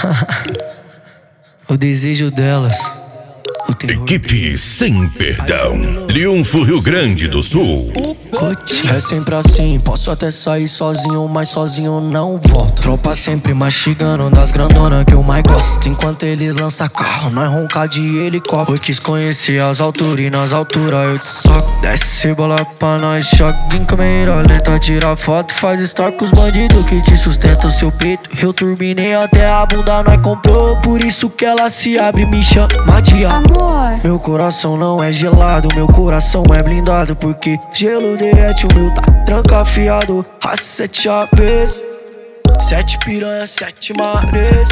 O desejo delas. Equipe Sem Perdão. Triunfo Rio Grande do Sul. É sempre assim, posso até sair sozinho, mas sozinho não volto. Tropa sempre mastigando das grandonas que eu mais gosto. Enquanto eles lançam carro, nós ronca de helicóptero. Eu quis conhecer as alturas e nas alturas eu te soco. Desce bola pra nós, choque em câmera lenta. Tira foto, faz story com os bandidos que te sustentam seu peito. Eu turbinei até a bunda, nós comprou. Por isso que ela se abre e me chama de amor. Meu coração não é gelado, meu coração é blindado. Porque gelo derrete, o meu tá trancafiado. A 7 aves, 7 piranha, 7 mares.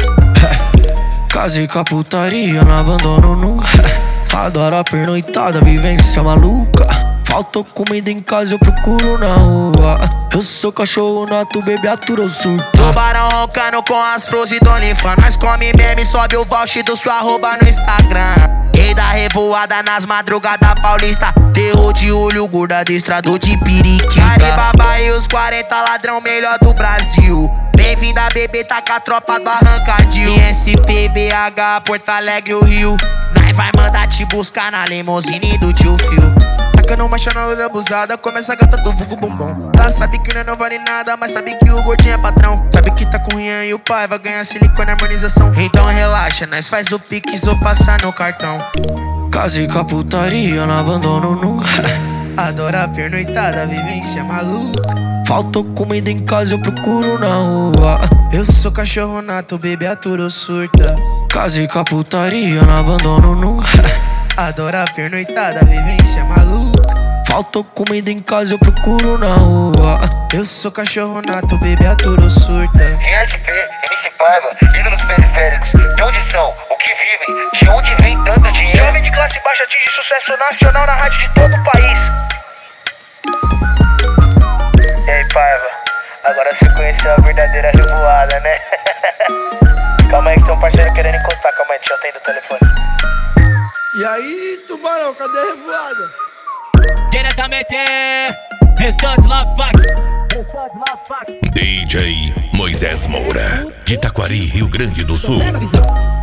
Casei com a putaria, não abandono nunca. Adoro a pernoitada, vivência maluca. Faltou comida em casa, eu procuro na rua. Eu sou cachorro nato, bebê atura ou surta. Tubarão roncando com as flores do Onlyfans. Nós come meme, sobe o voucher do sua arroba no Instagram. Rei da revoada nas madrugadas paulista. Terror de olho, gorda adestrador de periquita. Alibaba e os 40 ladrão melhor do Brasil. Bem-vinda, bebê, tá com a tropa do Arrancadil. ISP, BH, Porto Alegre, o Rio. Nós vai mandar te buscar na limousine do tio Phil. Tacando marcha na loira abusada, começa a gata do vulgo bombom. Ela sabe que não vale nada, mas sabe que o gordinho é patrão. Sabe que tá com o Rian e o pai vai ganhar silicone e harmonização. Então relaxa, nós faz o pix ou passar no cartão. Casei com a putaria, não abandono nunca. Adoro a pernoitada, vivência maluca. Faltou comida em casa, eu procuro na rua. Eu sou cachorro nato, bebê atura ou surta. Casei com a putaria, não abandono nunca. Adoro a pernoitada, vivência maluca. Faltou comida em casa, eu procuro na rua. Eu sou cachorro nato, bebê atura ou surta. ISP, MC Paiva, ídolos periféricos. De onde são? O que vivem? De onde vem tanto dinheiro? Jovem de classe baixa atinge sucesso nacional na rádio de todo o país. E aí, Paiva, agora você conheceu a verdadeira revoada, né? Calma aí que tem um parceiro querendo encostar. Calma aí, deixa eu atender o telefone. E aí, Tubarão, cadê a revoada? Diretamente, restante lá, fuck. DJ Moisés Moura, de Taquari, Rio Grande do Sul. Pega a visão.